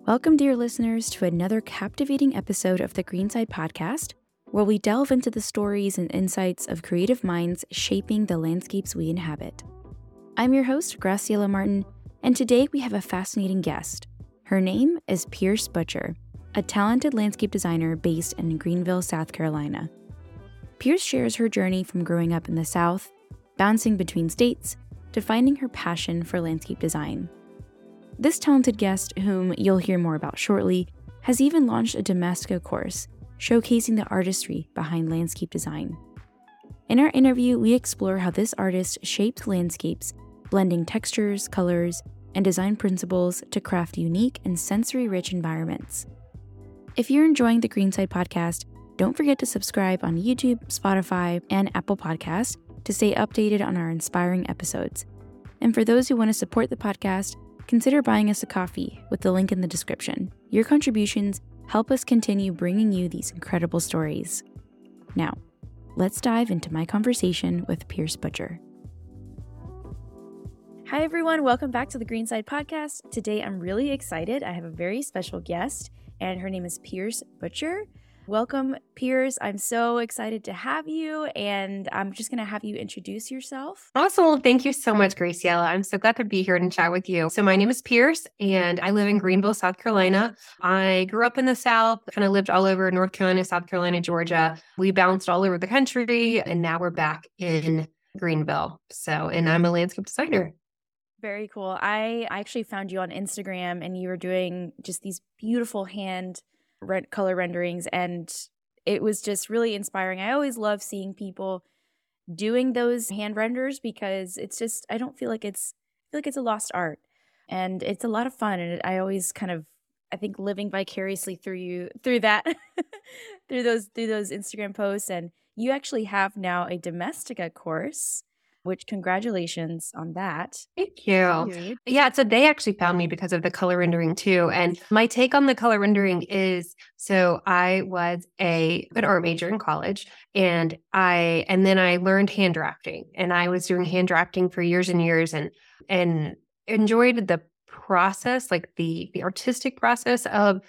Welcome, dear listeners, to another captivating episode of the Greenside Podcast, where we delve into the stories and insights of creative minds shaping the landscapes we inhabit. I'm your host, Graciela Martin, and today we have a fascinating guest. Her name is Pierce Butcher, a talented landscape designer based in Greenville, South Carolina. Pierce shares her journey from growing up in the South, bouncing between states, to finding her passion for landscape design. This talented guest, whom you'll hear more about shortly, has even launched a Domestika course showcasing the artistry behind landscape design. In our interview, we explore how this artist shaped landscapes, blending textures, colors, and design principles to craft unique and sensory-rich environments. If you're enjoying the Greenside Podcast, don't forget to subscribe on YouTube, Spotify, and Apple Podcasts to stay updated on our inspiring episodes. And for those who want to support the podcast, consider buying us a coffee with the link in the description. Your contributions help us continue bringing you these incredible stories. Now, let's dive into my conversation with Pierce Butcher. Hi, everyone. Welcome back to the Greenside Podcast. Today, I'm really excited. I have a very special guest, and her name is Pierce Butcher. Welcome, Pierce. I'm so excited to have you, and I'm just going to have you introduce yourself. Awesome. Well, thank you so much, Graciela. I'm so glad to be here and chat with you. So my name is Pierce, and I live in Greenville, South Carolina. I grew up in the South, kind of lived all over North Carolina, South Carolina, Georgia. We bounced all over the country, and now we're back in Greenville. And I'm a landscape designer. Very cool. I actually found you on Instagram, and you were doing just these beautiful color renderings, and it was just really inspiring. I always love seeing people doing those hand renders because it's just, I feel like it's a lost art, and it's a lot of fun. And I always I think living vicariously through that, through those Instagram posts. And you actually have now a Domestika course, which congratulations on that. Thank you. Yeah, so they actually found me because of the color rendering too. And my take on the color rendering is, so I was an art major in college, and then I learned hand drafting, and I was doing hand drafting for years and years, and enjoyed the process, like the artistic process of,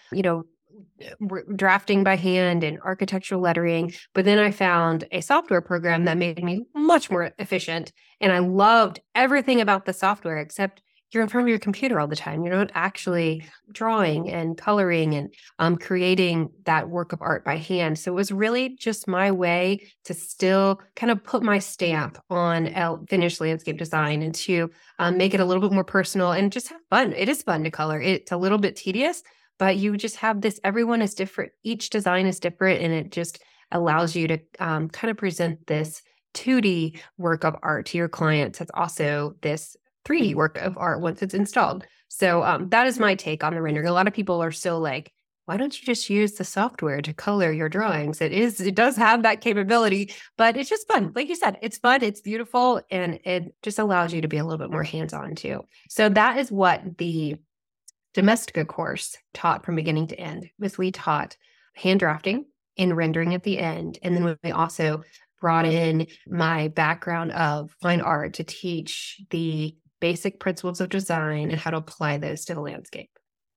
drafting by hand and architectural lettering. But then I found a software program that made me much more efficient. And I loved everything about the software, except you're in front of your computer all the time. You're not actually drawing and coloring and creating that work of art by hand. So it was really just my way to still kind of put my stamp on finished landscape design and to make it a little bit more personal and just have fun. It is fun to color. It's a little bit tedious, but you just have this, everyone is different. Each design is different, and it just allows you to kind of present this 2D work of art to your clients. It's also this 3D work of art once it's installed. So that is my take on the rendering. A lot of people are still like, why don't you just use the software to color your drawings? It does have that capability, but it's just fun. Like you said, it's fun, it's beautiful, and it just allows you to be a little bit more hands-on too. So that is what the Domestika course taught from beginning to end. We taught hand drafting and rendering at the end. And then we also brought in my background of fine art to teach the basic principles of design and how to apply those to the landscape.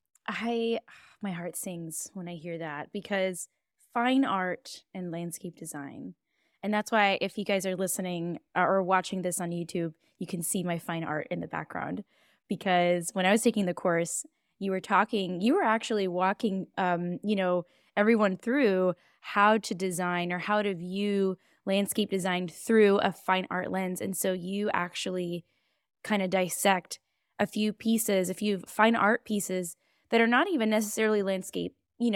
My heart sings when I hear that, because fine art and landscape design. And that's why if you guys are listening or watching this on YouTube, you can see my fine art in the background. Because when I was taking the course, you were actually walking, everyone through how to design or how to view landscape design through a fine art lens. And so you actually kind of dissect a few fine art pieces that are not even necessarily landscape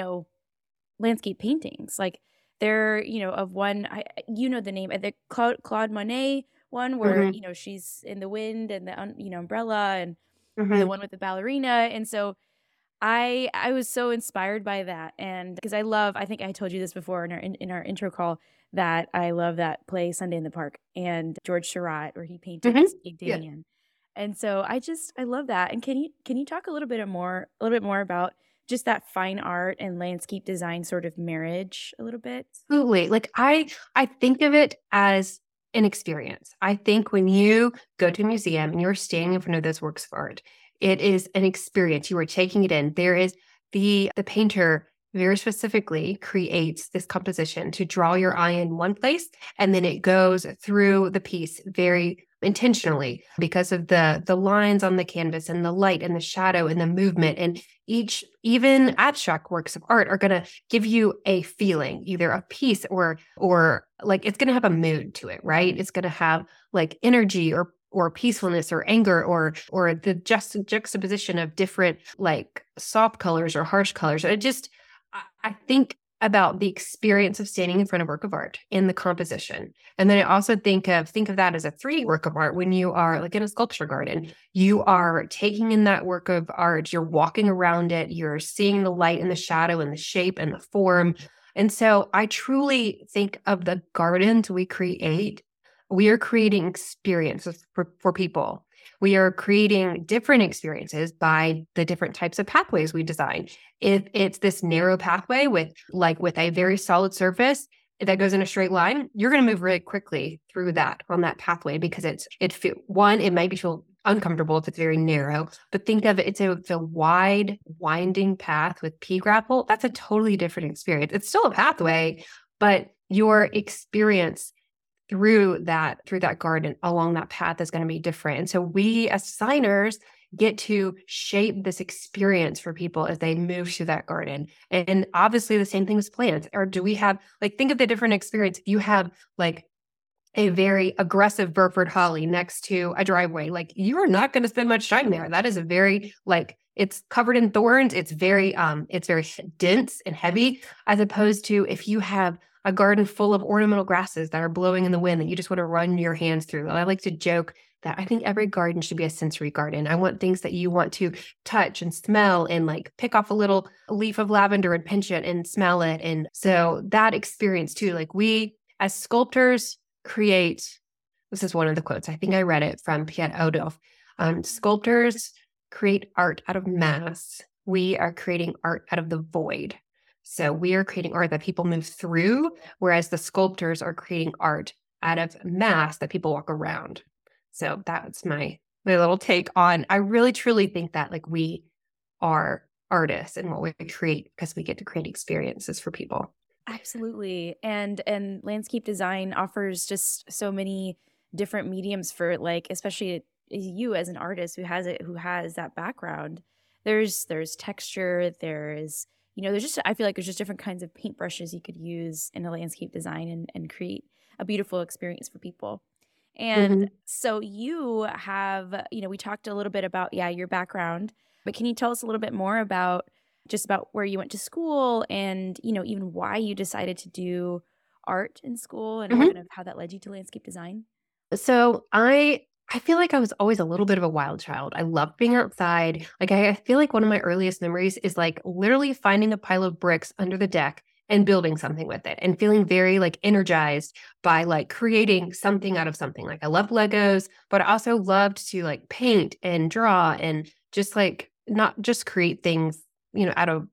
paintings. Like they're, of one, the name, the Claude Monet one where, she's in the wind and the, umbrella, and the one with the ballerina. And so I was so inspired by that. And because I think I told you this before in our intro call, that I love that play Sunday in the Park and George Seurat, where he painted St. Damien. Yeah. And so I love that. And can you talk a little bit more about just that fine art and landscape design sort of marriage a little bit? Absolutely. Like I think of it as an experience. I think when you go to a museum and you're standing in front of those works of art, it is an experience. You are taking it in. There is the painter very specifically creates this composition to draw your eye in one place, and then it goes through the piece very intentionally because of the lines on the canvas and the light and the shadow and the movement. And even abstract works of art are going to give you a feeling, either a piece or like it's going to have a mood to it, right? It's going to have like energy or peacefulness or anger or the juxtaposition of different like soft colors or harsh colors. I think about the experience of standing in front of a work of art in the composition. And then I also think of that as a 3D work of art. When you are like in a sculpture garden, you are taking in that work of art, you're walking around it, you're seeing the light and the shadow and the shape and the form. And so I truly think of the gardens we create. We are creating experiences for people. We are creating different experiences by the different types of pathways we design. If it's this narrow pathway with a very solid surface that goes in a straight line, you're going to move really quickly through that on that pathway because it might feel uncomfortable if it's very narrow, but think of it, it's a wide, winding path with pea grapple. That's a totally different experience. It's still a pathway, but your experience through that garden along that path is going to be different. And so we as designers get to shape this experience for people as they move through that garden. And obviously the same thing with plants. Or do we have, like, think of the different experience. If you have like a very aggressive Burford holly next to a driveway, like you are not going to spend much time there. That is a very it's covered in thorns. It's very dense and heavy, as opposed to if you have a garden full of ornamental grasses that are blowing in the wind that you just want to run your hands through. I like to joke that I think every garden should be a sensory garden. I want things that you want to touch and smell and like pick off a little leaf of lavender and pinch it and smell it. And so that experience too, like we as sculptors create, this is one of the quotes, I think I read it from Piet Oudolf. Sculptors create art out of mass. We are creating art out of the void. So we are creating art that people move through, whereas the sculptors are creating art out of mass that people walk around. So that's my little take on, I really truly think that like we are artists in what we create because we get to create experiences for people. Absolutely. And landscape design offers just so many different mediums for like, especially you as an artist who has that background. There's texture, there's I feel like there's just different kinds of paintbrushes you could use in a landscape design and create a beautiful experience for people. And so you have, we talked a little bit about, your background, but can you tell us a little bit more about where you went to school and, even why you decided to do art in school and kind of how that led you to landscape design? So I feel like I was always a little bit of a wild child. I loved being outside. Like I feel like one of my earliest memories is like literally finding a pile of bricks under the deck and building something with it and feeling very like energized by like creating something out of something. Like I loved Legos, but I also loved to like paint and draw and just like not just create things, out of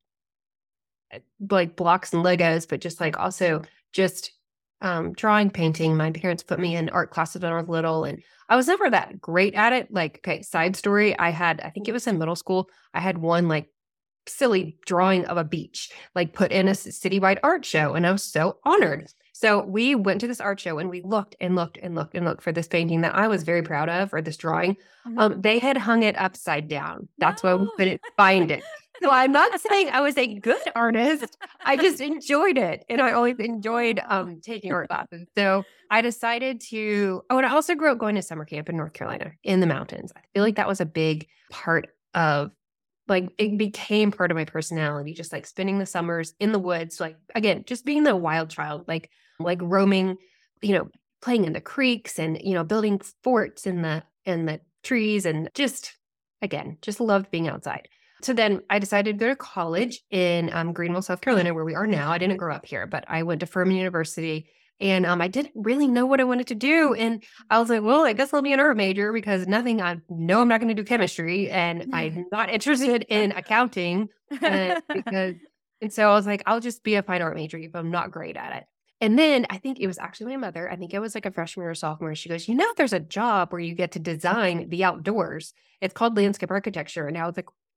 like blocks and Legos, but just like also just drawing, painting. My parents put me in art classes when I was little, and I was never that great at it. Like, okay, side story, I think it was in middle school, I had one like silly drawing of a beach, like put in a citywide art show, and I was so honored. So we went to this art show and we looked and looked and looked and looked for this painting that I was very proud of, or this drawing. They had hung it upside down. That's why we couldn't find it. So I'm not saying I was a good artist. I just enjoyed it. And I always enjoyed taking art classes. So I decided to, and I also grew up going to summer camp in North Carolina in the mountains. I feel like that was a big part of, like, it became part of my personality, just like spending the summers in the woods, like, again, just being the wild child, like roaming, playing in the creeks and, building forts in the trees, and just loved being outside. So then I decided to go to college in Greenville, South Carolina, where we are now. I didn't grow up here, but I went to Furman University, and I didn't really know what I wanted to do. And I was like, well, I guess I'll be an art major because I know I'm not going to do chemistry, and I'm not interested in accounting. And so I was like, I'll just be a fine art major if I'm not great at it. And then I think it was actually my mother. I think I was like a freshman or sophomore. She goes, there's a job where you get to design the outdoors. It's called landscape architecture. And I was like,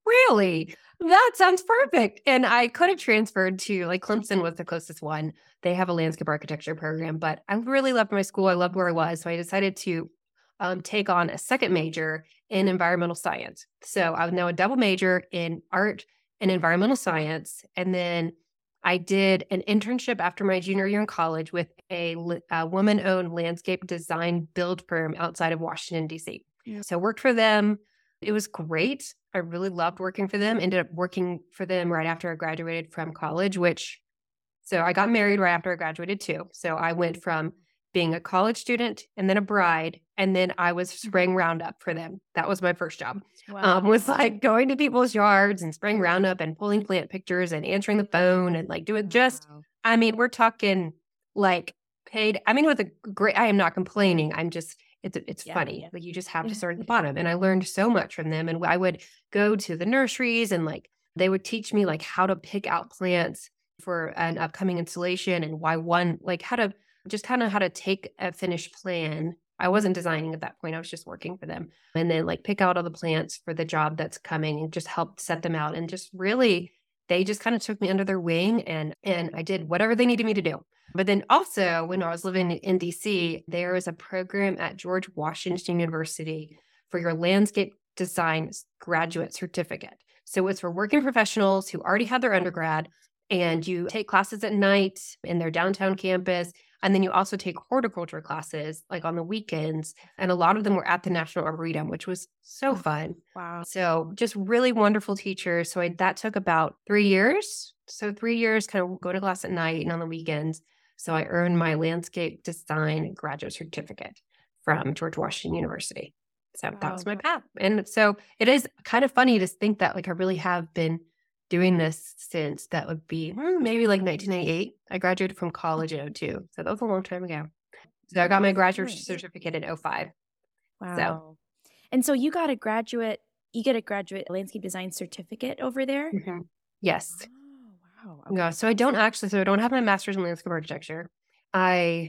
really? That sounds perfect. And I could have transferred to like Clemson was the closest one. They have a landscape architecture program, but I really loved my school. I loved where I was. So I decided to take on a second major in environmental science. So I was now a double major in art and environmental science. And then I did an internship after my junior year in college with a woman-owned landscape design build firm outside of Washington, D.C. Yeah. So I worked for them. It was great. I really loved working for them. Ended up working for them right after I graduated from college, so I got married right after I graduated too. So I went from being a college student and then a bride, and then I was spraying Roundup for them. That was my first job. Wow. Was like going to people's yards and spraying Roundup and pulling plant pictures and answering the phone and like doing Wow. I mean, we're talking like paid. I mean, it was a great, I am not complaining. I'm just, it's funny. Yeah. Like you just have to start at the bottom. And I learned so much from them. And I would go to the nurseries and like, they would teach me like how to pick out plants for an upcoming installation and why one, like how to just kind of how to take a finished plan. I wasn't designing at that point. I was just working for them. And then like pick out all the plants for the job that's coming and just help set them out. And just really, they just kind of took me under their wing and I did whatever they needed me to do. But then also when I was living in DC, there was a program at George Washington University for your landscape design graduate certificate. So it's for working professionals who already had their undergrad, and you take classes at night in their downtown campus. And then you also take horticulture classes like on the weekends. And a lot of them were at the National Arboretum, which was so fun. Wow. So just really wonderful teachers. So that took about 3 years. So 3 years kind of go to class at night and on the weekends. So I earned my landscape design graduate certificate from George Washington University. So that was my path. And so it is kind of funny to think that like I really have been doing this since that would be maybe like 1998. I graduated from college in 2002. So that was a long time ago. So I got my graduate certificate in 2005. Wow. So. And so you get a graduate landscape design certificate over there? Mm-hmm. Yes. Oh, wow. Okay. No, so I don't have my master's in landscape architecture. But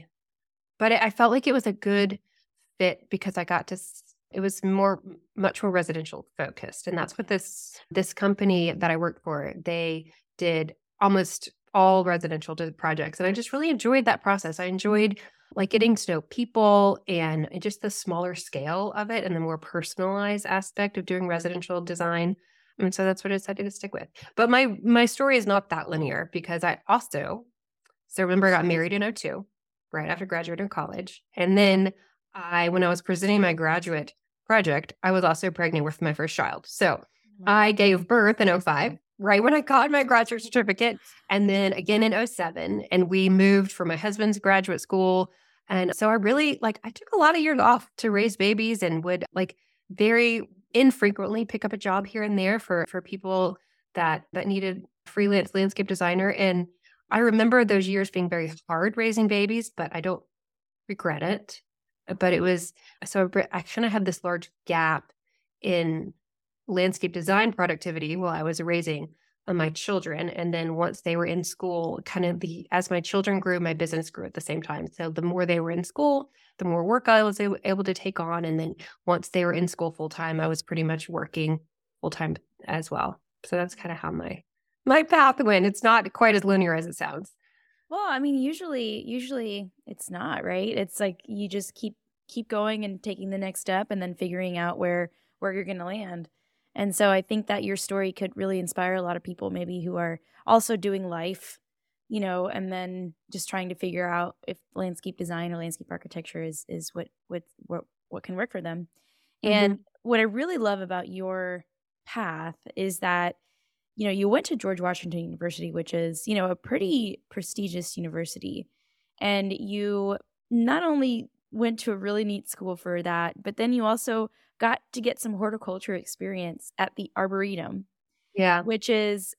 I felt like it was a good fit because I got to it was much more residential focused. And that's what this company that I worked for, they did almost all residential projects. And I just really enjoyed that process. I enjoyed like getting to know people and just the smaller scale of it and the more personalized aspect of doing residential design. And so that's what I decided to stick with. But my story is not that linear because remember I got married in 2002, right after graduating college. And then when I was presenting my graduate project, I was also pregnant with my first child. So I gave birth in 2005, right when I got my graduate certificate, and then again in 2007. And we moved for my husband's graduate school. And so I really I took a lot of years off to raise babies and would very infrequently pick up a job here and there for people that needed freelance landscape designer. And I remember those years being very hard raising babies, but I don't regret it. But it was, so I kind of had this large gap in landscape design productivity while I was raising my children. And then once they were in school, as my children grew, my business grew at the same time. So the more they were in school, the more work I was able to take on. And then once they were in school full time, I was pretty much working full time as well. So that's kind of how my path went. It's not quite as linear as it sounds. Well, I mean, usually it's not, right? It's like you just keep going and taking the next step and then figuring out where you're going to land. And so I think that your story could really inspire a lot of people maybe who are also doing life, and then just trying to figure out if landscape design or landscape architecture is what can work for them. Mm-hmm. And what I really love about your path is that you went to George Washington University, which is, a pretty prestigious university. And you not only went to a really neat school for that, but then you also got to get some horticulture experience at the Arboretum. Yeah. Which is,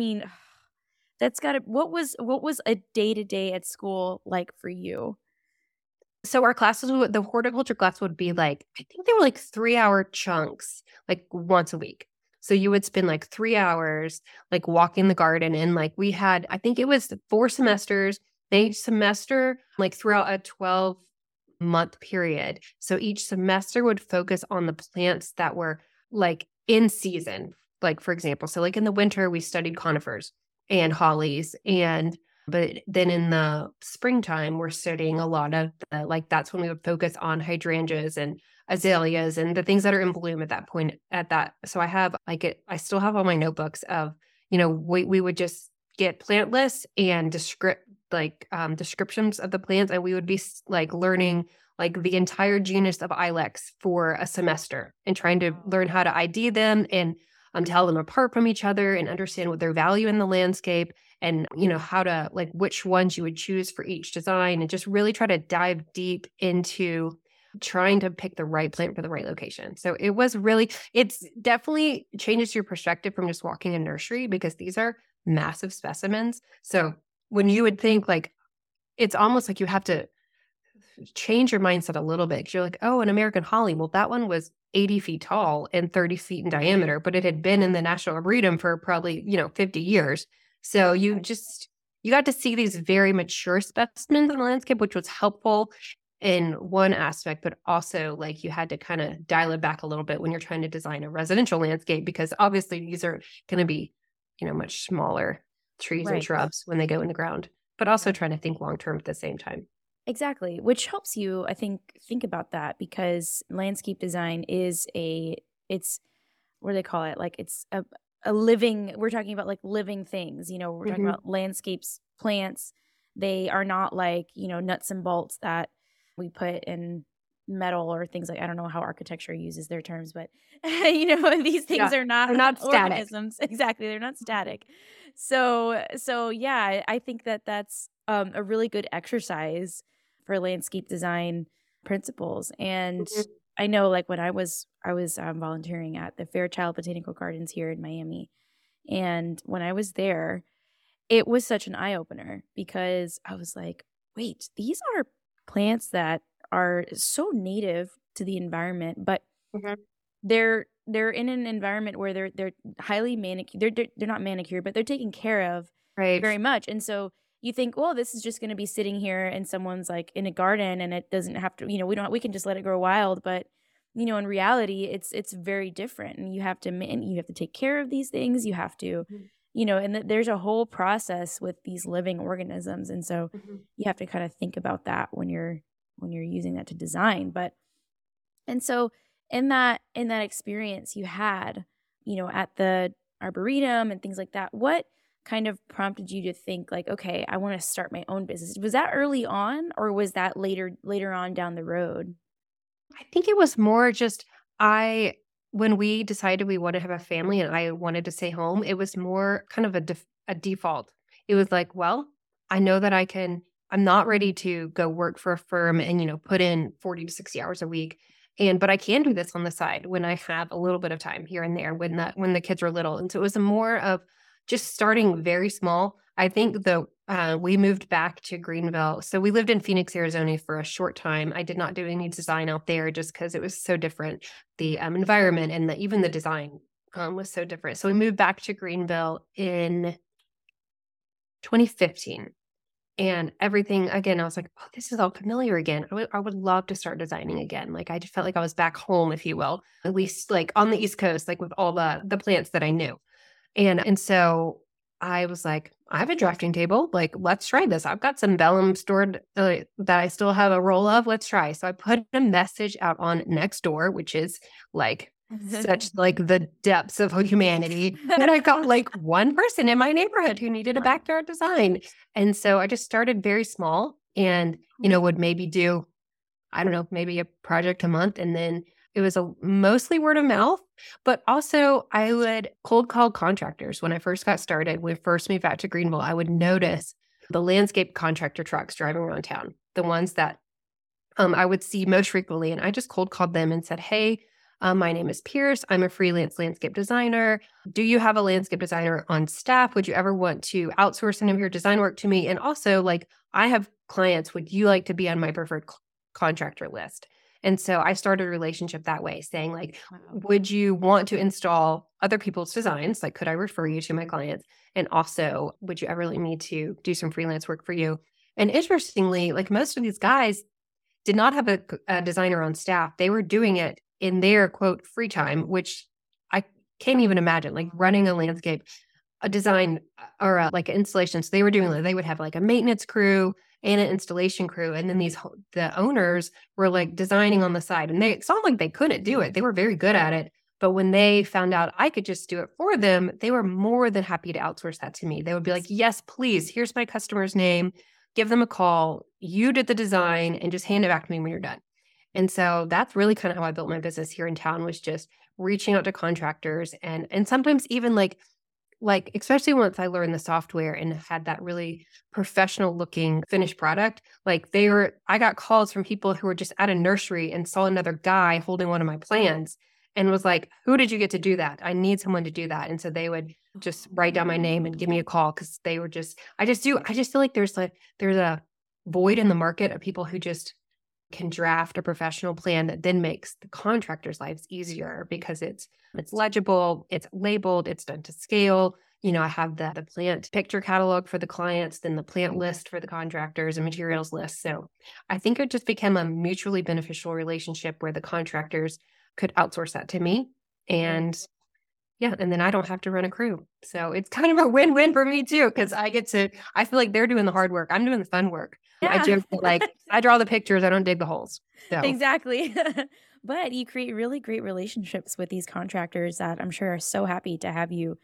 that's got to, what was a day-to-day at school like for you? So our classes, the horticulture class would be I think they were 3-hour chunks, once a week. So you would spend 3 hours walking the garden, and we had, I think it was 4 semesters, each semester throughout a 12-month period. So each semester would focus on the plants that were in season like, for example, so like in the winter, we studied conifers and hollies. But then in the springtime, we're studying a lot of like, that's when we would focus on hydrangeas and azaleas and the things that are in bloom at that point So I have I still have all my notebooks of, we would just get plant lists and descriptions of the plants. And we would be like learning like the entire genus of ilex for a semester and trying to learn how to ID them and tell them apart from each other and understand what their value in the landscape and, how to like which ones you would choose for each design and just really try to dive deep into trying to pick the right plant for the right location. So it's definitely changes your perspective from just walking a nursery because these are massive specimens. So when you would think like, it's almost like you have to change your mindset a little bit. 'Cause you're like, oh, an American holly. Well, that one was 80 feet tall and 30 feet in diameter, but it had been in the National Arboretum for probably, 50 years. So you got to see these very mature specimens in the landscape, which was helpful in one aspect, but also like you had to kind of dial it back a little bit when you're trying to design a residential landscape, because obviously these are going to be, much smaller trees and shrubs when they go in the ground, but also trying to think long-term at the same time. Exactly, which helps you, I think about that because landscape design is it's what do they call it? Like it's a living, we're talking about like living things, we're talking about landscapes, plants. They are not like, nuts and bolts that we put in metal or things like, I don't know how architecture uses their terms, but these things are not, they're not organisms. Exactly. They're not static. So yeah, I think that's a really good exercise for landscape design principles. And I know like when I was volunteering at the Fairchild Botanical Gardens here in Miami. And when I was there, it was such an eye opener because I was like, wait, these are plants that are so native to the environment, but they're in an environment where they're highly manicured. They're not manicured, but they're taken care of very much. And so you think, well, this is just going to be sitting here and someone's like in a garden and it doesn't have to, we can just let it grow wild. But, in reality, it's very different. And you have to take care of these things. You have to, and there's a whole process with these living organisms. And so you have to kind of think about that when you're using that to design. And so in that experience you had, at the Arboretum and things like that, what kind of prompted you to think like, okay, I want to start my own business? Was that early on or was that later on down the road? I think it was more just when we decided we wanted to have a family and I wanted to stay home, it was more kind of a default. It was like, well, I know that I'm not ready to go work for a firm and, put in 40 to 60 hours a week. But I can do this on the side when I have a little bit of time here and there when the kids are little. And so it was more of just starting very small. I think we moved back to Greenville. So we lived in Phoenix, Arizona for a short time. I did not do any design out there just because it was so different. The environment and even the design was so different. So we moved back to Greenville in 2015. And everything, again, I was like, oh, this is all familiar again. I would love to start designing again. Like, I just felt like I was back home, if you will, at least like on the East Coast, like with all the plants that I knew. And so I was like, I have a drafting table. Like, let's try this. I've got some vellum stored that I still have a roll of. Let's try. So I put a message out on Nextdoor, which is like such like the depths of humanity. And I got like one person in my neighborhood who needed a backyard design. And so I just started very small and, would maybe do, I don't know, maybe a project a month. And then it was mostly word of mouth, but also I would cold call contractors. When I first got started, when I first moved back to Greenville, I would notice the landscape contractor trucks driving around town, the ones that I would see most frequently. And I just cold called them and said, hey, my name is Pierce. I'm a freelance landscape designer. Do you have a landscape designer on staff? Would you ever want to outsource any of your design work to me? And also, like, I have clients. Would you like to be on my preferred contractor list? And so I started a relationship that way, saying like, would you want to install other people's designs? Like, could I refer you to my clients? And also, would you ever like me to do some freelance work for you? And interestingly, like most of these guys did not have a designer on staff. They were doing it in their quote free time, which can't even imagine like running a landscape, a design or like an installation. So they were doing, they would have like a maintenance crew and an installation crew. And then the owners were like designing on the side, and it's not like they couldn't do it. They were very good at it. But when they found out I could just do it for them, they were more than happy to outsource that to me. They would be like, yes, please, here's my customer's name, give them a call. You did the design and just hand it back to me when you're done. And so that's really kind of how I built my business here in town, was just reaching out to contractors and sometimes even like especially once I learned the software and had that really professional looking finished product, like I got calls from people who were just at a nursery and saw another guy holding one of my plants and was like, who did you get to do that? I need someone to do that. And so they would just write down my name and give me a call, because they were I just feel like there's a void in the market of people who just can draft a professional plan that then makes the contractors' lives easier, because it's legible, it's labeled, it's done to scale. I have the plant picture catalog for the clients, then the plant list for the contractors and materials list. So I think it just became a mutually beneficial relationship where the contractors could outsource that to me. And and then I don't have to run a crew. So it's kind of a win-win for me too, because I feel like they're doing the hard work. I'm doing the fun work. Yeah. I joke that, like, I draw the pictures, I don't dig the holes. So. Exactly. But you create really great relationships with these contractors that I'm sure are so happy to have you,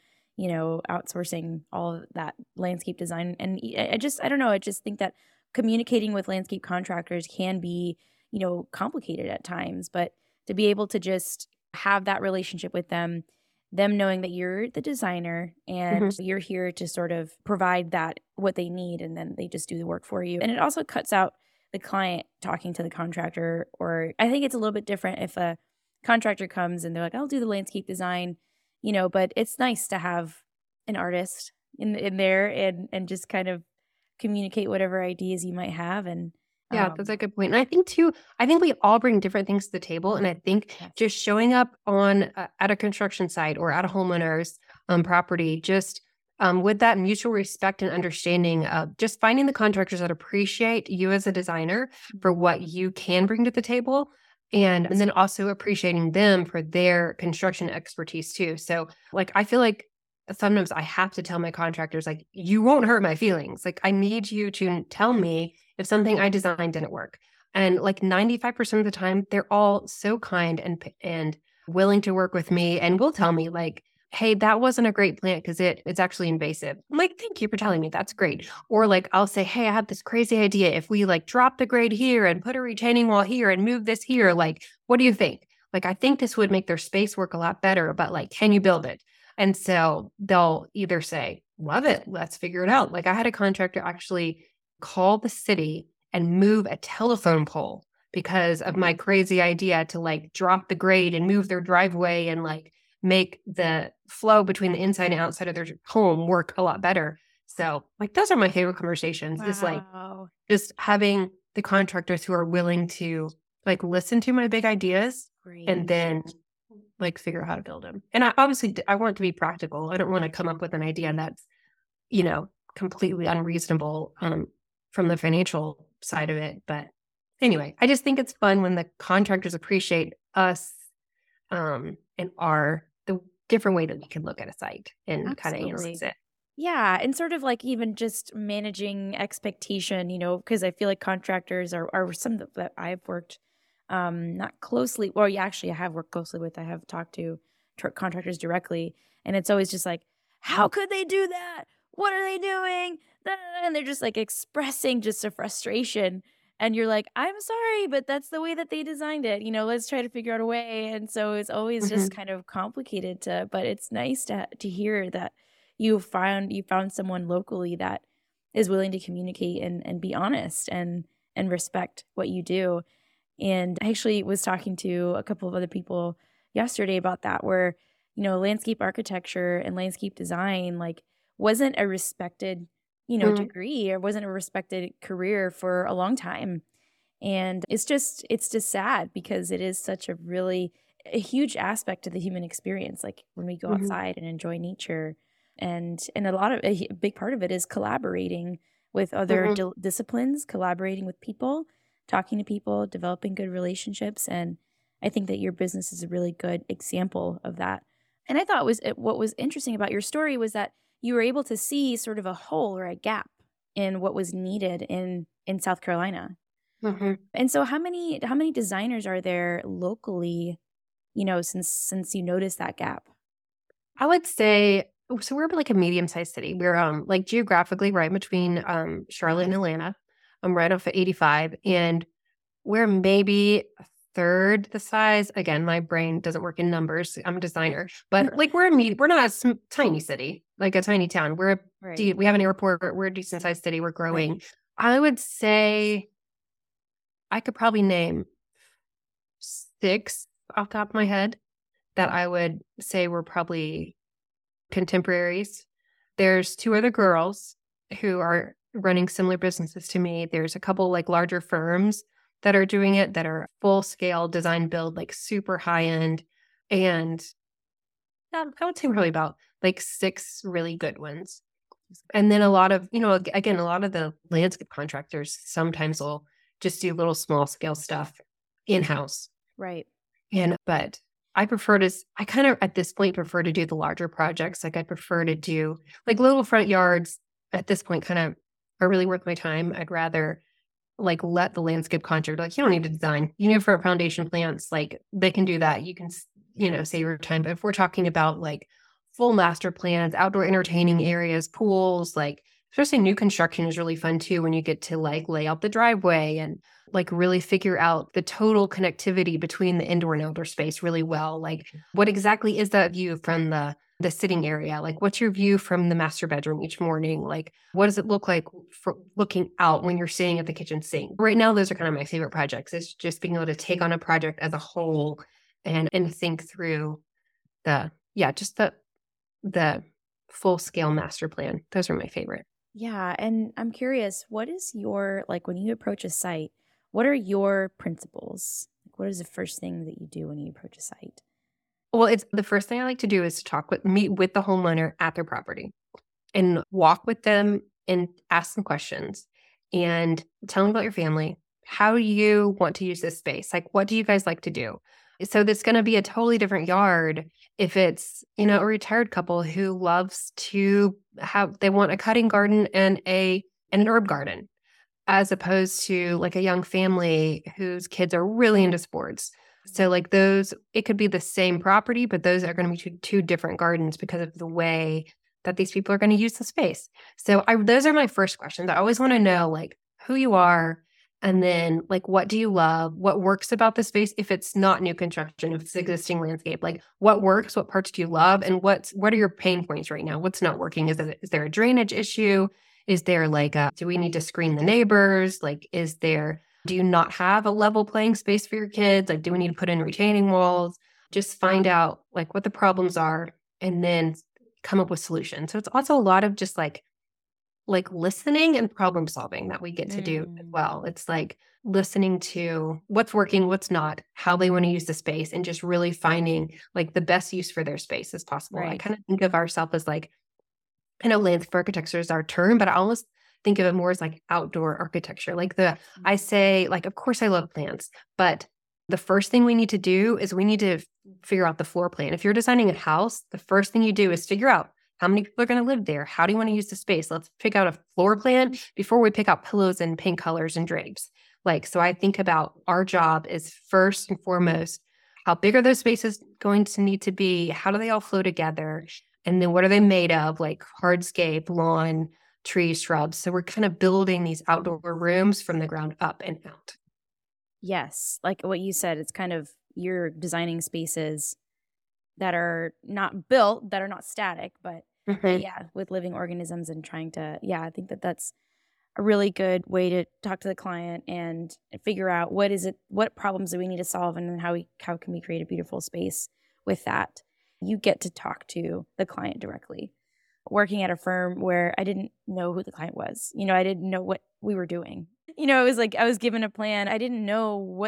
outsourcing all of that landscape design. And I don't know, I just think that communicating with landscape contractors can be, complicated at times, but to be able to just have that relationship with them knowing that you're the designer and you're here to sort of provide that, what they need, and then they just do the work for you. And it also cuts out the client talking to the contractor, or I think it's a little bit different if a contractor comes and they're like, I'll do the landscape design, but it's nice to have an artist in there and just kind of communicate whatever ideas you might have. And yeah, that's a good point. And I think we all bring different things to the table. And I think just showing up at a construction site or at a homeowner's property, just with that mutual respect and understanding of just finding the contractors that appreciate you as a designer for what you can bring to the table. And then also appreciating them for their construction expertise too. So like, I feel like sometimes I have to tell my contractors, like, you won't hurt my feelings. Like, I need you to tell me if something I designed didn't work. And like 95% of the time, they're all so kind and willing to work with me, and will tell me like, hey, that wasn't a great plant because it's actually invasive. I'm like, thank you for telling me. That's great. Or like, I'll say, hey, I have this crazy idea. If we like drop the grade here and put a retaining wall here and move this here, like, what do you think? Like, I think this would make their space work a lot better, but like, can you build it? And so they'll either say, love it, let's figure it out. Like, I had a contractor actually call the city and move a telephone pole because of my crazy idea to like drop the grade and move their driveway and like make the flow between the inside and outside of their home work a lot better. So like, those are my favorite conversations. Wow. Just having the contractors who are willing to like listen to my big ideas and then like figure out how to build them. And I want it to be practical. I don't want to come up with an idea that's, completely unreasonable from the financial side of it. But anyway, I just think it's fun when the contractors appreciate us and the different way that we can look at a site and kind of analyze it. Yeah. And sort of like even just managing expectation, because I feel like contractors are some that I've worked not closely. Well, yeah, actually I have worked closely with. I have talked to contractors directly, and it's always just like, how could they do that? What are they doing? And they're just like expressing just a frustration. And you're like, I'm sorry, but that's the way that they designed it. Let's try to figure out a way. And so it's always just kind of complicated but it's nice to hear that you found someone locally that is willing to communicate and be honest and respect what you do. And I actually was talking to a couple of other people yesterday about that, where, landscape architecture and landscape design, like, wasn't a respected, degree, or wasn't a respected career for a long time. And it's just sad because it is such a huge aspect of the human experience. Like when we go outside and enjoy nature, and a big part of it is collaborating with other disciplines, collaborating with people, talking to people, developing good relationships. And I think that your business is a really good example of that. And I thought what was interesting about your story was that you were able to see sort of a hole or a gap in what was needed in South Carolina. Mhm. And so how many designers are there locally, since you noticed that gap? I would say, so we're like a medium-sized city. We're like geographically right between Charlotte and Atlanta. I'm right off of 85, and we're maybe a third the size. Again, my brain doesn't work in numbers. I'm a designer, but like we're not a tiny city, like a tiny town. Right. We have an airport. We're a decent sized city. We're growing. Right. I would say I could probably name 6 off the top of my head that I would say were probably contemporaries. There's 2 other girls who are running similar businesses to me. There's a couple like larger firms that are doing it that are full scale design build, like super high end. And I would say probably about like 6 really good ones. And then a lot of, again, a lot of the landscape contractors sometimes will just do little small scale stuff in house. Right. But I kind of at this point prefer to do the larger projects. Like I prefer to do like little front yards at this point kind of are really worth my time. I'd rather like let the landscape contractor, like you don't need to design, for foundation plants, like they can do that. You can, save your time. But if we're talking about like full master plans, outdoor entertaining areas, pools, like especially new construction is really fun too when you get to like lay out the driveway and like really figure out the total connectivity between the indoor and outdoor space really well. Like what exactly is that view from the sitting area? Like what's your view from the master bedroom each morning? Like what does it look like for looking out when you're sitting at the kitchen sink? Right now, those are kind of my favorite projects. It's just being able to take on a project as a whole and think through just the full scale master plan. Those are my favorite. Yeah. And I'm curious, what is your, like when you approach a site, what are your principles? Like, what is the first thing that you do when you approach a site? Well, it's the first thing I like to do is to meet with the homeowner at their property and walk with them and ask them questions and tell them about your family. How do you want to use this space? Like, what do you guys like to do? So that's going to be a totally different yard if it's, a retired couple who loves to they want a cutting garden and an herb garden, as opposed to like a young family whose kids are really into sports. So like those, it could be the same property, but those are going to be two different gardens because of the way that these people are going to use the space. So those are my first questions. I always want to know like who you are, and then like what do you love? What works about the space if it's not new construction, if it's existing landscape? Like what works? What parts do you love? And what are your pain points right now? What's not working? Is there a drainage issue? Is there like do we need to screen the neighbors? Like do you not have a level playing space for your kids? Like do we need to put in retaining walls? Just find out like what the problems are and then come up with solutions. So it's also a lot of just like listening and problem solving that we get to do as well. It's like listening to what's working, what's not, how they want to use the space, and just really finding like the best use for their space as possible. Right. I kind of think of ourselves as like, I know landscape architecture is our term, but I almost think of it more as like outdoor architecture. Like I say, like, of course I love plants, but the first thing we need to do is we need to figure out the floor plan. If you're designing a house, the first thing you do is figure out how many people are going to live there. How do you want to use the space? Let's pick out a floor plan before we pick out pillows and paint colors and drapes. So I think about our job is first and foremost, how big are those spaces going to need to be? How do they all flow together? And then what are they made of? Like hardscape, lawn, trees, shrubs. So we're kind of building these outdoor rooms from the ground up and out. Yes. Like what you said, it's kind of you're designing spaces that are not built, that are not static, but yeah, with living organisms and trying to, I think that's a really good way to talk to the client and figure out what problems do we need to solve, and then how can we create a beautiful space with that. You get to talk to the client directly. Working at a firm where I didn't know who the client was, I didn't know what we were doing. It was like I was given a plan. I didn't know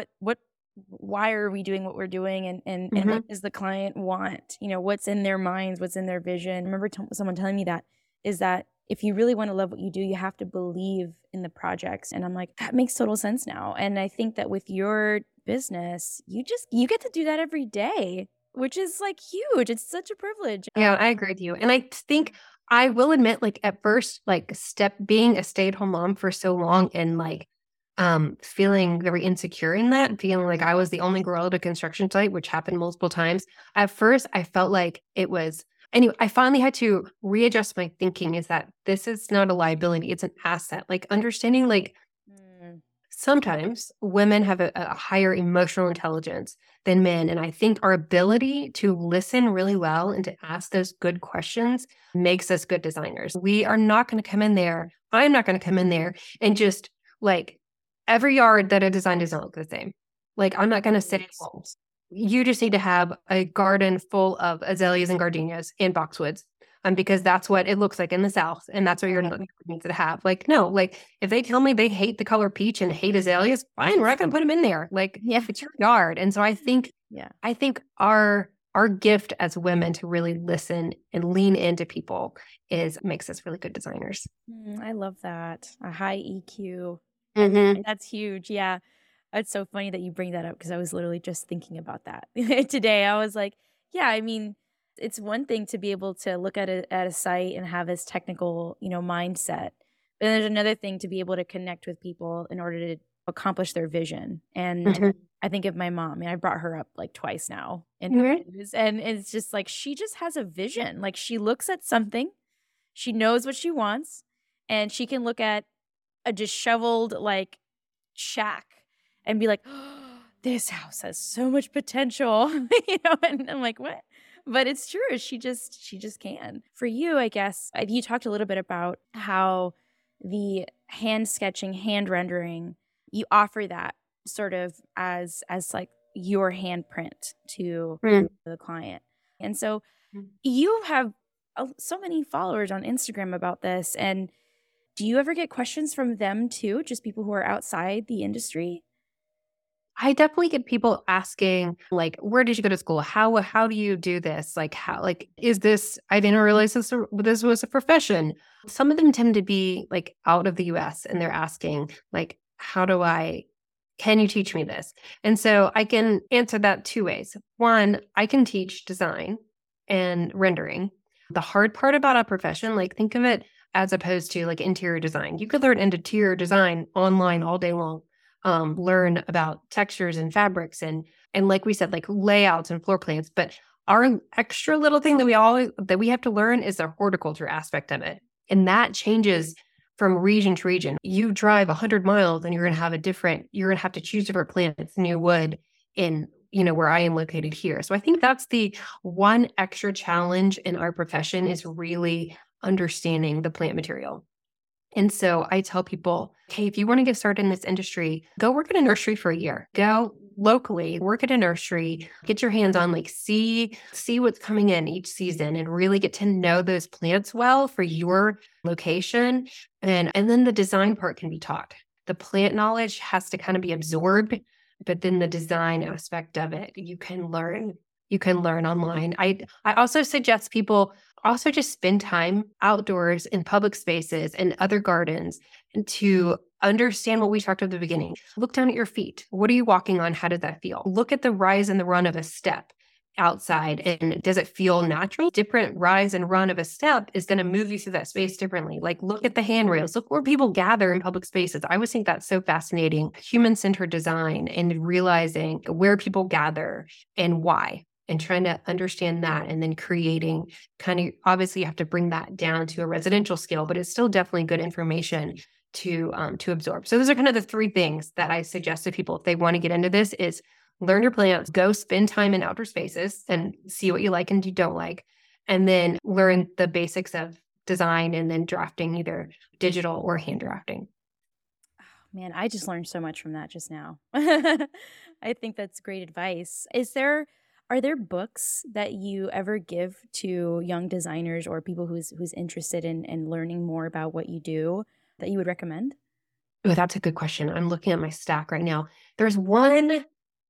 why are we doing what we're doing, and what does the client want? What's in their minds, what's in their vision. I remember someone telling me that if you really want to love what you do, you have to believe in the projects. And I'm like, that makes total sense now. And I think that with your business, you get to do that every day. which is like huge. It's such a privilege. Yeah, I agree with you. And I think I will admit, like at first, like being a stay-at-home mom for so long and like feeling very insecure in that, feeling like I was the only girl at a construction site, which happened multiple times. At first, I felt like it was anyway, I finally had to readjust my thinking is that this is not a liability, it's an asset. Like understanding like Mm, sometimes women have a higher emotional intelligence than men. And I think our ability to listen really well and to ask those good questions makes us good designers. We are not going to come in there. I'm not going to come in there and just like every yard that I design does not look the same. Like I'm not going to say, well, you just need to have a garden full of azaleas and gardenias and boxwoods because that's what it looks like in the South. And that's what your neighborhood needs to have. Like, no, like if they tell me they hate the color peach and hate azaleas, fine, we're not going to put them in there. Like, it's your yard. And so I think our gift as women to really listen and lean into people makes us really good designers. I love that. A high EQ. Mm-hmm. That's huge. Yeah. It's so funny that you bring that up because I was literally just thinking about that today. I was like, yeah, I mean, it's one thing to be able to look at a site and have this technical, mindset. But there's another thing to be able to connect with people in order to accomplish their vision. And I think of my mom. I mean, I brought her up like twice now and it's just like she just has a vision. Like she looks at something, she knows what she wants, and she can look at a disheveled like shack and be like, oh, this house has so much potential, and I'm like, what? But it's true. She just can. For you, I guess, you talked a little bit about how the hand sketching, hand rendering, you offer that sort of as like your handprint to the client. And so you have so many followers on Instagram about this. And do you ever get questions from them too? Just people who are outside the industry? I definitely get people asking, like, where did you go to school? How do you do this? Like, is this, I didn't realize this was a profession. Some of them tend to be like out of the US and they're asking, like, can you teach me this? And so I can answer that two ways. One, I can teach design and rendering. The hard part about a profession, like, think of it as opposed to like interior design. You could learn interior design online all day long. Learn about textures and fabrics and like we said, like layouts and floor plans. But our extra little thing that we have to learn is the horticulture aspect of it. And that changes from region to region. You drive 100 miles and you're going to have to choose different plants than you would in, where I am located here. So I think that's the one extra challenge in our profession is really understanding the plant material. And so I tell people, okay, if you want to get started in this industry, go work at a nursery for a year. Go locally, work at a nursery, get your hands on, like see what's coming in each season and really get to know those plants well for your location. And then the design part can be taught. The plant knowledge has to kind of be absorbed, but then the design aspect of it, you can learn online. I also suggest people also just spend time outdoors in public spaces and other gardens and to understand what we talked about at the beginning. Look down at your feet. What are you walking on? How does that feel? Look at the rise and the run of a step outside. And does it feel natural? Different rise and run of a step is going to move you through that space differently. Like look at the handrails. Look where people gather in public spaces. I always think that's so fascinating. Human-centered design and realizing where people gather and why. And trying to understand that and then creating obviously you have to bring that down to a residential scale, but it's still definitely good information to absorb. So those are kind of the three things that I suggest to people if they want to get into this is learn your plants, go spend time in outdoor spaces and see what you like and you don't like, and then learn the basics of design and then drafting, either digital or hand drafting. Oh, man, I just learned so much from that just now. I think that's great advice. Are there books that you ever give to young designers or people who's interested in learning more about what you do that you would recommend? Oh, that's a good question. I'm looking at my stack right now. There's one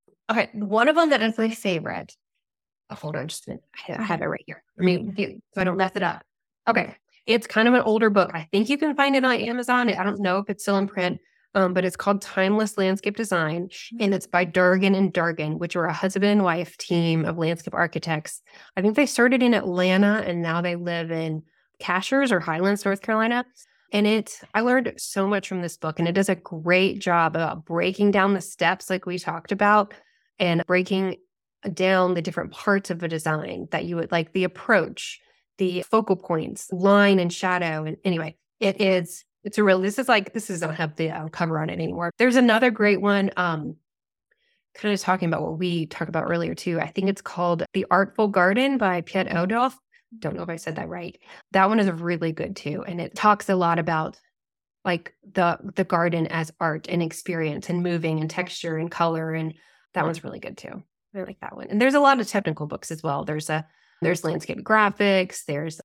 of them that is my favorite. Oh, hold on just a minute. I have it right here. So I don't mess it up. Okay. It's kind of an older book. I think you can find it on Amazon. I don't know if it's still in print. but it's called Timeless Landscape Design, and it's by Durgan and Durgan, which are a husband and wife team of landscape architects. I think they started in Atlanta, and now they live in Cashers or Highlands, North Carolina. And I learned so much from this book, and it does a great job about breaking down the steps like we talked about and breaking down the different parts of a design that you would like, the approach, the focal points, line and shadow. And anyway, it's a real, this doesn't have the cover on it anymore. There's another great one, kind of talking about what we talked about earlier too. I think it's called The Artful Garden by Piet Oudolf. Don't know if I said that right. That one is really good too. And it talks a lot about like the garden as art and experience and moving and texture and color. And that one's really good too. I like that one. And there's a lot of technical books as well. There's landscape graphics. There's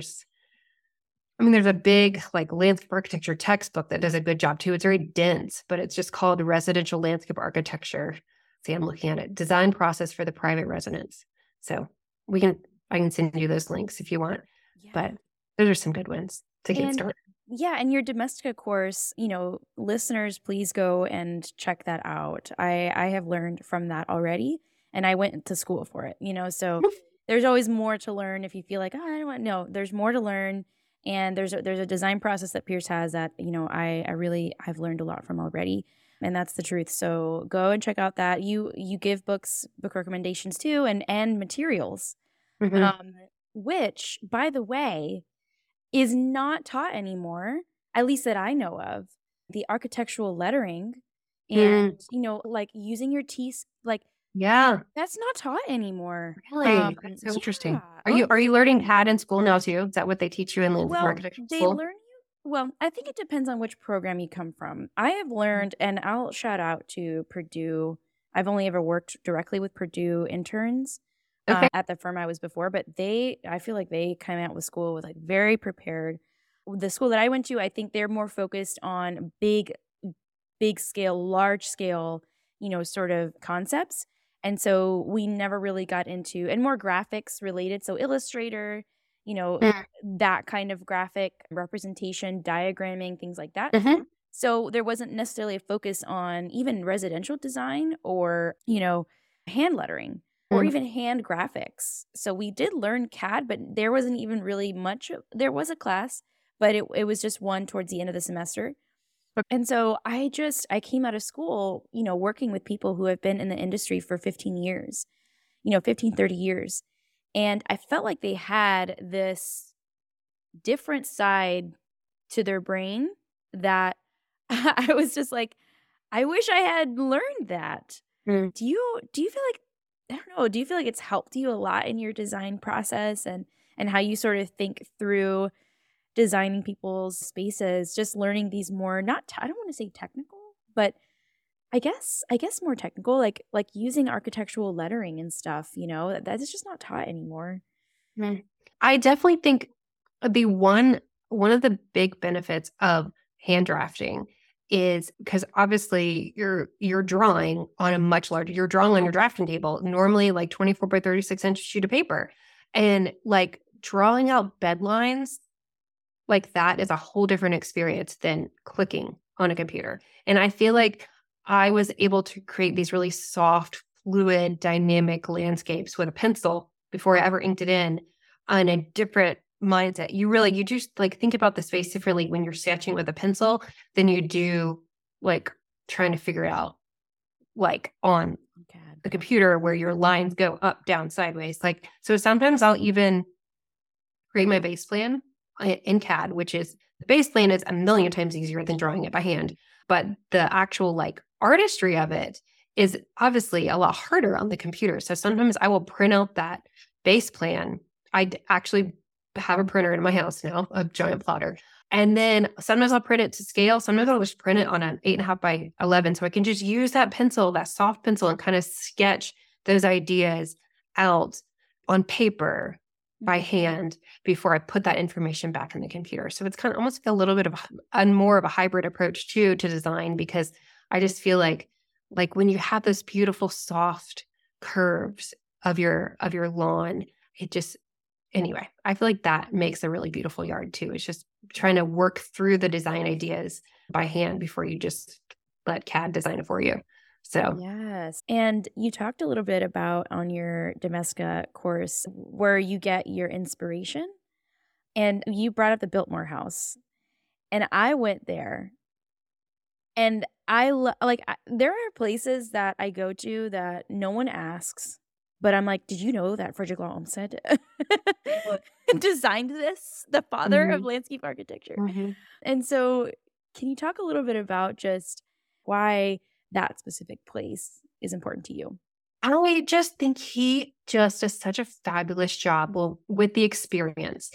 a big like landscape architecture textbook that does a good job too. It's very dense, but it's just called Residential Landscape Architecture. See, I'm looking at it. Design Process for the Private Residence. So I can send you those links if you want. Yeah. But those are some good ones to get started. Yeah, and your Domestika course, listeners, please go and check that out. I have learned from that already, and I went to school for it, so there's always more to learn if you feel like, I don't want, no, there's more to learn. And there's a design process that Pierce has that, I've learned a lot from already. And that's the truth. So go and check out that. You give book recommendations too, and materials, which, by the way, is not taught anymore, at least that I know of. The architectural lettering and, like using your teeth, like, yeah, that's not taught anymore. Really? That's so interesting. Are you learning CAD in school now too? Is that what they teach you in landscape architecture school? Well, I think it depends on which program you come from. I have learned, and I'll shout out to Purdue. I've only ever worked directly with Purdue interns at the firm I was before, but I feel like they come out with school with like very prepared. The school that I went to, I think they're more focused on big scale, large scale, sort of concepts. And so we never really got into, and more graphics related. So Illustrator, that kind of graphic representation, diagramming, things like that. So there wasn't necessarily a focus on even residential design or, hand lettering or even hand graphics. So we did learn CAD, but there wasn't even really much. There was a class, but it was just one towards the end of the semester. And so I came out of school, working with people who have been in the industry for 15 years, 30 years. And I felt like they had this different side to their brain that I was just like, I wish I had learned that. Do you feel like, I don't know, do you feel like it's helped you a lot in your design process and how you sort of think through designing people's spaces, just learning these more, I don't want to say technical, but I guess more technical, like using architectural lettering and stuff, that is just not taught anymore. I definitely think one of the big benefits of hand drafting is because obviously you're drawing on a much larger, you're drawing on your drafting table, normally like 24 by 36 inch sheet of paper, and like drawing out bed lines like that is a whole different experience than clicking on a computer. And I feel like I was able to create these really soft, fluid, dynamic landscapes with a pencil before I ever inked it in on a different mindset. You just like think about the space differently when you're sketching with a pencil than you do like trying to figure it out like on the computer where your lines go up, down, sideways. Like, so sometimes I'll even create my base plan in CAD, which is the base plan is a million times easier than drawing it by hand. But the actual like artistry of it is obviously a lot harder on the computer. So sometimes I will print out that base plan. I actually have a printer in my house now, a giant plotter. And then sometimes I'll print it to scale. Sometimes I'll just print it on an 8.5 by 11. So I can just use that pencil, that soft pencil, and kind of sketch those ideas out on paper by hand before I put that information back in the computer. So it's kind of almost a little bit of more of a hybrid approach too to design, because I just feel like when you have those beautiful soft curves of your lawn, it just, anyway, I feel like that makes a really beautiful yard too. It's just trying to work through the design ideas by hand before you just let CAD design it for you. So yes. And you talked a little bit about on your Domestika course where you get your inspiration. And you brought up the Biltmore House. And I went there. And there are places that I go to that no one asks. But I'm like, did you know that Frederick Law Olmsted designed this? The father of landscape architecture. And so can you talk a little bit about just why that specific place is important to you? I just think he just does such a fabulous job with the experience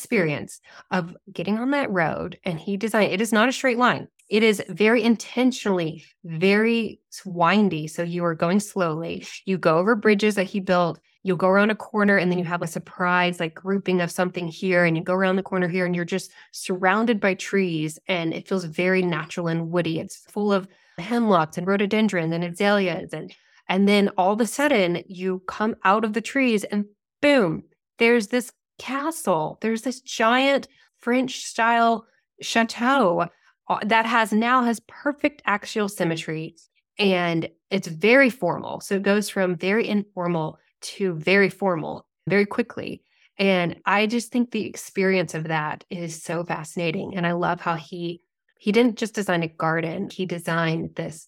of getting on that road. And he designed, it is not a straight line. It is very intentionally, very windy. So you are going slowly. You go over bridges that he built. You'll go around a corner and then you have a surprise like grouping of something here, and you go around the corner here and you're just surrounded by trees, and it feels very natural and woody. It's full of hemlocks and rhododendrons and azaleas, and then all of a sudden you come out of the trees and boom, there's this castle. There's this giant French style chateau that has perfect axial symmetry, and it's very formal. So it goes from very informal to very formal very quickly. And I just think the experience of that is so fascinating. And I love how he didn't just design a garden. He designed this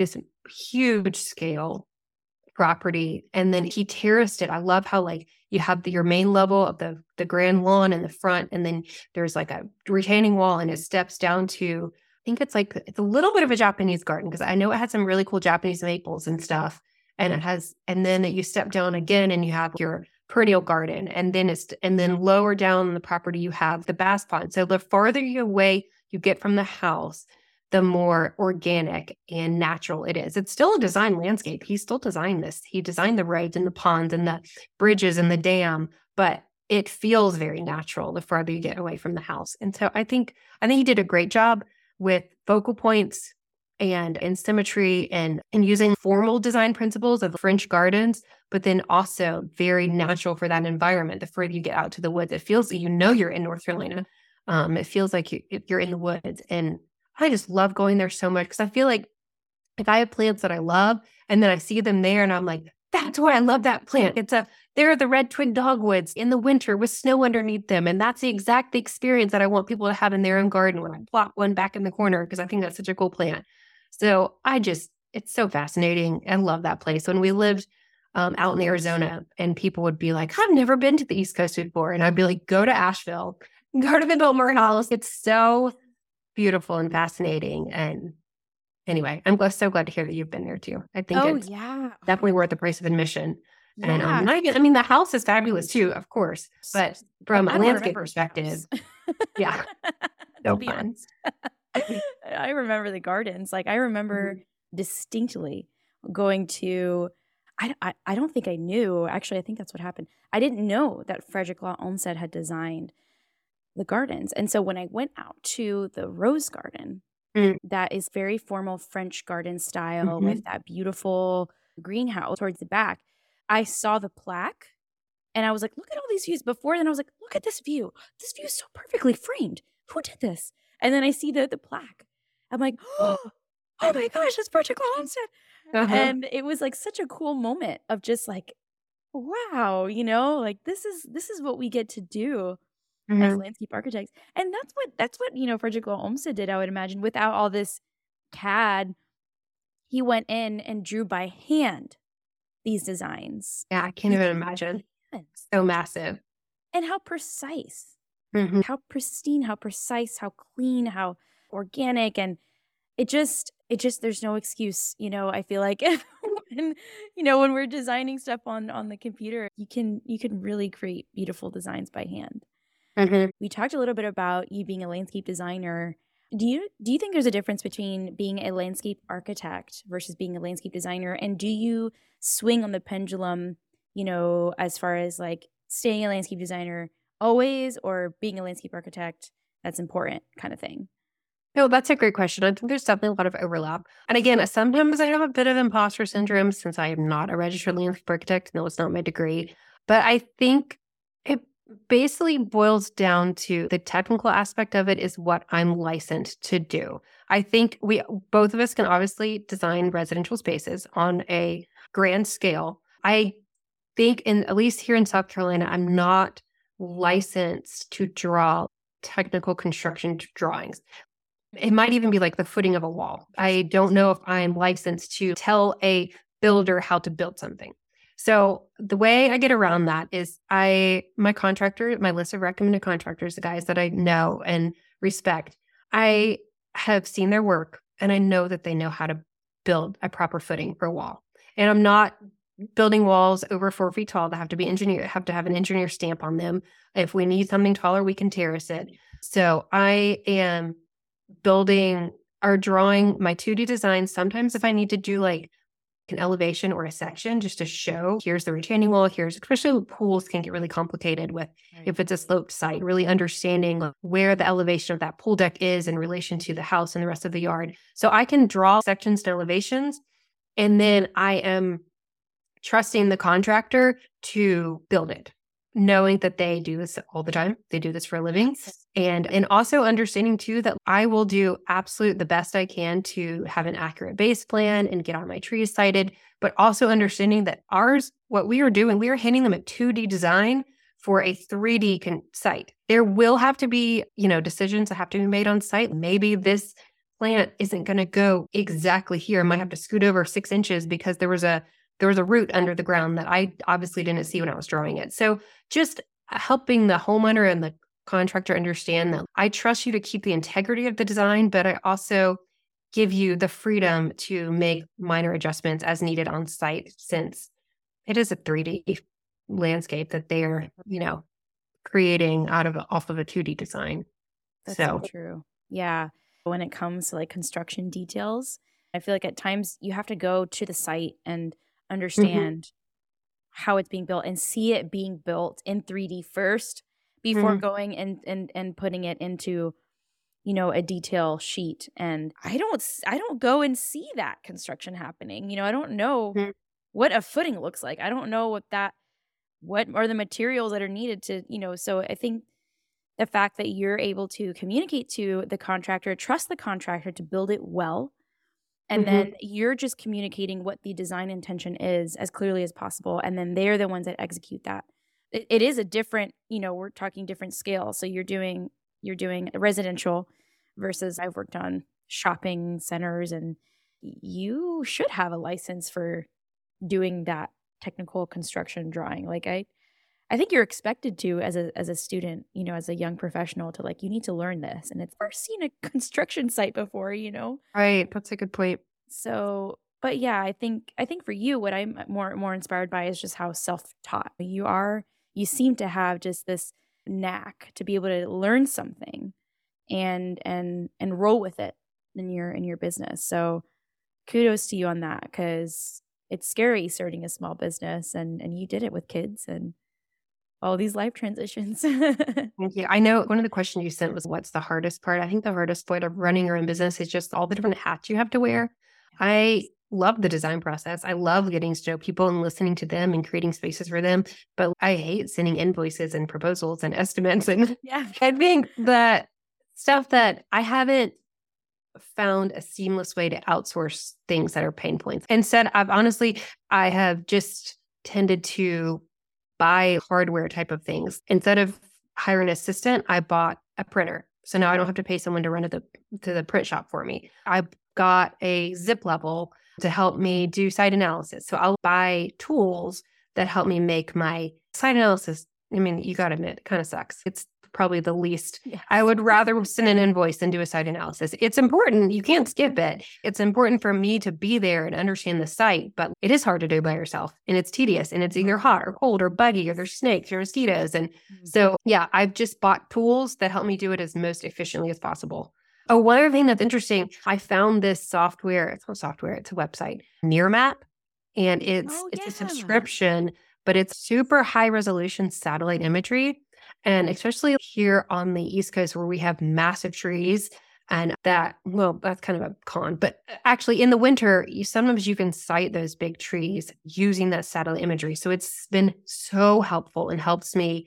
huge scale property, and then he terraced it. I love how like you have your main level of the grand lawn in the front, and then there's like a retaining wall, and it steps down to, I think it's a little bit of a Japanese garden, because I know it had some really cool Japanese maples and stuff. And then you step down again and you have your perennial garden, and then lower down the property you have the bass pond. So the farther away you get from the house, the more organic and natural it is. It's still a design landscape. He still designed this. He designed the roads and the ponds and the bridges and the dam, but it feels very natural the farther you get away from the house. And so I think he did a great job with focal points and symmetry and using formal design principles of French gardens, but then also very natural for that environment. The further you get out to the woods, it feels like you're in North Carolina. It feels like you're in the woods. And I just love going there so much, because I feel like if I have plants that I love and then I see them there and I'm like, that's why I love that plant. There are the red twin dogwoods in the winter with snow underneath them. And that's the exact experience that I want people to have in their own garden when I plop one back in the corner, because I think that's such a cool plant. So it's so fascinating. I love that place. When we lived out in Arizona, and people would be like, I've never been to the East Coast before. And I'd be like, go to Asheville, go to the Biltmore House. It's so beautiful and fascinating. And anyway, I'm so glad to hear that you've been there too. I think it's definitely worth the price of admission. Yeah. And the house is fabulous too, of course, but from a landscape perspective, yeah, so fun. I remember the gardens. Like I remember distinctly going to, I don't think I knew, actually, I think that's what happened. I didn't know that Frederick Law Olmsted had designed the gardens. And so when I went out to the Rose Garden, that is very formal French garden style with that beautiful greenhouse towards the back, I saw the plaque and I was like, look at all these views. Before then I was like, look at this view. This view is so perfectly framed. Who did this? And then I see the plaque. I'm like, oh my gosh, that's Frederick Law Olmsted. And it was like such a cool moment of just like, wow, like this is what we get to do as landscape architects. And that's what Frederick Law Olmsted did, I would imagine, without all this CAD. He went in and drew by hand these designs. Yeah, I can't even imagine. So massive. And how precise. How pristine, how precise, how clean, how organic. And it just there's no excuse. I feel like when we're designing stuff on the computer, you can really create beautiful designs by hand. We talked a little bit about you being a landscape designer. Do you think there's a difference between being a landscape architect versus being a landscape designer? And do you swing on the pendulum, as far as like staying a landscape designer always, or being a landscape architect, that's important kind of thing? No, that's a great question. I think there's definitely a lot of overlap. And again, sometimes I have a bit of imposter syndrome since I am not a registered landscape architect. No, it's not my degree. But I think basically boils down to the technical aspect of it is what I'm licensed to do. I think both of us can obviously design residential spaces on a grand scale. I think at least here in South Carolina, I'm not licensed to draw technical construction drawings. It might even be like the footing of a wall. I don't know if I'm licensed to tell a builder how to build something. So the way I get around that is my contractor, my list of recommended contractors, the guys that I know and respect, I have seen their work and I know that they know how to build a proper footing for a wall. And I'm not building walls over 4 feet tall that have to have an engineer stamp on them. If we need something taller, we can terrace it. So I am building or drawing my 2D designs. Sometimes if I need to do like an elevation or a section just to show, here's the retaining wall, especially pools can get really complicated with if it's a sloped site, really understanding where the elevation of that pool deck is in relation to the house and the rest of the yard. So I can draw sections to elevations, and then I am trusting the contractor to build it, knowing that they do this all the time. They do this for a living. And also understanding too that I will do the best I can to have an accurate base plan and get all my trees sited, but also understanding that what we are doing, we are handing them a 2D design for a 3D site. There will have to be, decisions that have to be made on site. Maybe this plant isn't going to go exactly here. I might have to scoot over 6 inches because there was a root under the ground that I obviously didn't see when I was drawing it. So just helping the homeowner and the contractor understand that I trust you to keep the integrity of the design, but I also give you the freedom to make minor adjustments as needed on site, since it is a 3D landscape that they're, creating off of a 2D design. That's so true. Yeah. When it comes to like construction details, I feel like at times you have to go to the site and understand how it's being built and see it being built in 3D first before going and putting it into, a detail sheet. And I don't go and see that construction happening. I don't know what a footing looks like. I don't know what are the materials that are needed to, so I think the fact that you're able to communicate to the contractor, trust the contractor to build it well, and then you're just communicating what the design intention is as clearly as possible. And then they're the ones that execute that. It is a different, we're talking different scale. So you're doing residential versus I've worked on shopping centers, and you should have a license for doing that technical construction drawing. Like I think you're expected to as a student, as a young professional to you need to learn this. And it's never seen a construction site before, Right. That's a good point. So, but yeah, I think for you, what I'm more inspired by is just how self-taught you are. You seem to have just this knack to be able to learn something and roll with it in your business. So kudos to you on that, because it's scary starting a small business, and you did it with kids and all these life transitions. Thank you. I know one of the questions you sent was, what's the hardest part? I think the hardest part of running your own business is just all the different hats you have to wear. I love the design process. I love getting to know people and listening to them and creating spaces for them. But I hate sending invoices and proposals and estimates. And I think that stuff that I haven't found a seamless way to outsource things that are pain points. Instead, I have just tended to buy hardware type of things. Instead of hiring an assistant, I bought a printer. So now I don't have to pay someone to run to the print shop for me. I got a zip level to help me do site analysis. So I'll buy tools that help me make my site analysis. I mean, you got to admit, it kind of sucks. It's probably the least. Yes. I would rather send an invoice than do a site analysis. It's important. You can't skip it. It's important for me to be there and understand the site, but it is hard to do by yourself, and it's tedious, and it's either hot or cold or buggy, or there's snakes or mosquitoes. And so, I've just bought tools that help me do it as most efficiently as possible. Oh, one other thing that's interesting, I found this software. It's not software, it's a website, Nearmap. And it's a subscription, but it's super high resolution satellite imagery. And especially here on the East Coast where we have massive trees, and that's kind of a con. But actually in the winter, sometimes you can sight those big trees using that satellite imagery. So it's been so helpful and helps me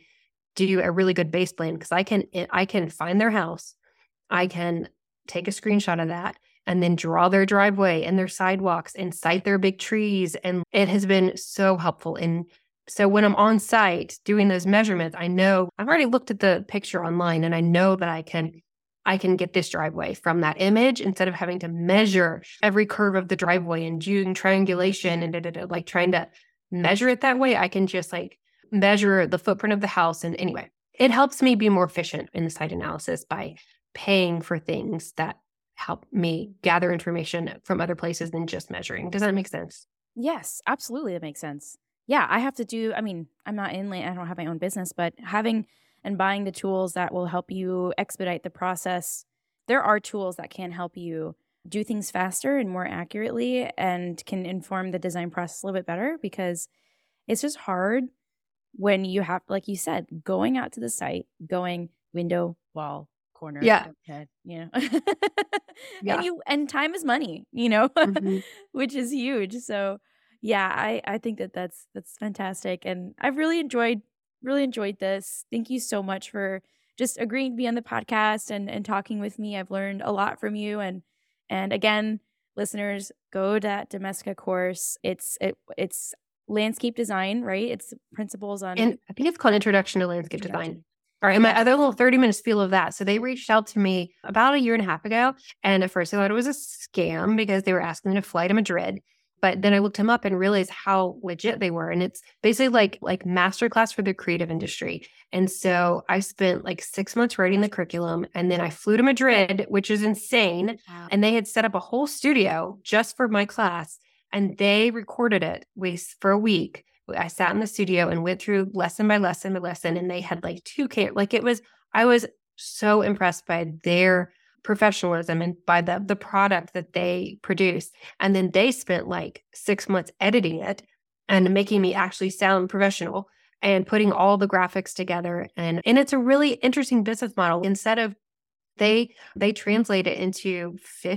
do a really good base plan because I can find their house. I can take a screenshot of that and then draw their driveway and their sidewalks and cite their big trees. And it has been so helpful. And so when I'm on site doing those measurements, I know I've already looked at the picture online and I know that I can get this driveway from that image instead of having to measure every curve of the driveway and doing triangulation and like trying to measure it that way. I can just like measure the footprint of the house. And anyway, it helps me be more efficient in the site analysis by paying for things that help me gather information from other places than just measuring. Does that make sense? Yes, absolutely. That makes sense. Yeah, I have to do, I mean, I'm not in land, I don't have my own business, but having and buying the tools that will help you expedite the process. There are tools that can help you do things faster and more accurately and can inform the design process a little bit better because it's just hard when you have, like you said, going out to the site, going window, wall, corner, head, you know, and time is money, you know, which is huge. So yeah, I think that's fantastic. And I've really enjoyed this. Thank you so much for just agreeing to be on the podcast and talking with me. I've learned a lot from you. And again, listeners, go to that Domestika course. It's landscape design, right? It's principles on. And I think it's called Introduction to Landscape Design. All right. And my other little 30-minute spiel of that. So they reached out to me about a year and a half ago. And at first I thought it was a scam because they were asking me to fly to Madrid. But then I looked them up and realized how legit they were. And it's basically like masterclass for the creative industry. And so I spent like 6 months writing the curriculum. And then I flew to Madrid, which is insane. Wow. And they had set up a whole studio just for my class. And they recorded it for a week. I sat in the studio and went through lesson by lesson by lesson. And they had like I was so impressed by their professionalism and by the product that they produced. And then they spent like 6 months editing it and making me actually sound professional and putting all the graphics together. And it's a really interesting business model. Instead of they translate it into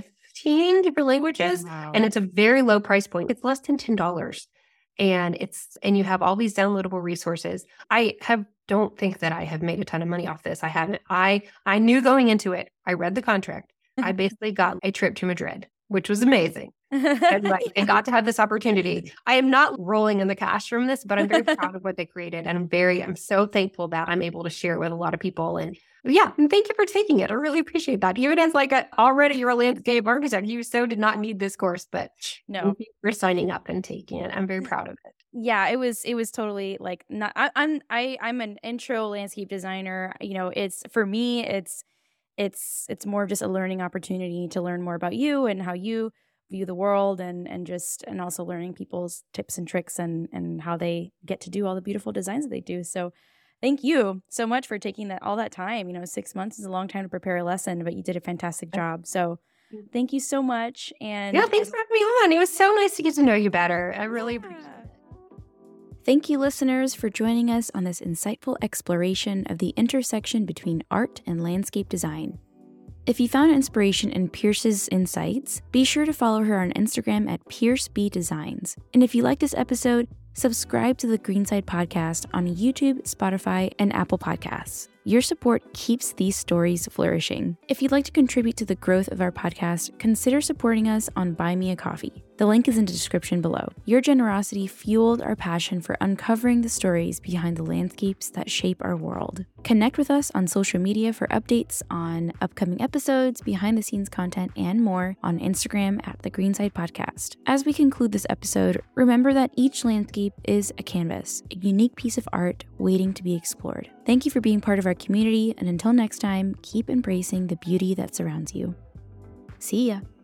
15 different languages. Wow. And it's a very low price point. It's less than $10. And you have all these downloadable resources. Don't think that I have made a ton of money off this. I haven't. I knew going into it. I read the contract. I basically got a trip to Madrid, which was amazing. And got to have this opportunity. I am not rolling in the cash from this, but I'm very proud of what they created. And I'm so thankful that I'm able to share it with a lot of people. And yeah, and thank you for taking it. I really appreciate that. Even as already you're a landscape architect, you so did not need this course, but no, thank you for signing up and taking it. I'm very proud of it. Yeah, it was totally like not. I'm an intro landscape designer. You know, it's for me, it's more of just a learning opportunity to learn more about you and how you view the world and also learning people's tips and tricks and how they get to do all the beautiful designs that they do. So thank you so much for taking all that time. You know, 6 months is a long time to prepare a lesson, but you did a fantastic job. So thank you so much. And yeah, thanks for having me on. It was so nice to get to know you better. I really appreciate it. Thank you, listeners, for joining us on this insightful exploration of the intersection between art and landscape design. If you found inspiration in Pierce's insights, be sure to follow her on Instagram at PierceBDesigns. And if you like this episode, subscribe to the Greenside Podcast on YouTube, Spotify, and Apple Podcasts. Your support keeps these stories flourishing. If you'd like to contribute to the growth of our podcast, consider supporting us on Buy Me a Coffee. The link is in the description below. Your generosity fueled our passion for uncovering the stories behind the landscapes that shape our world. Connect with us on social media for updates on upcoming episodes, behind-the-scenes content, and more on Instagram at The Greenside Podcast. As we conclude this episode, remember that each landscape is a canvas, a unique piece of art waiting to be explored. Thank you for being part of our community, and until next time, keep embracing the beauty that surrounds you. See ya!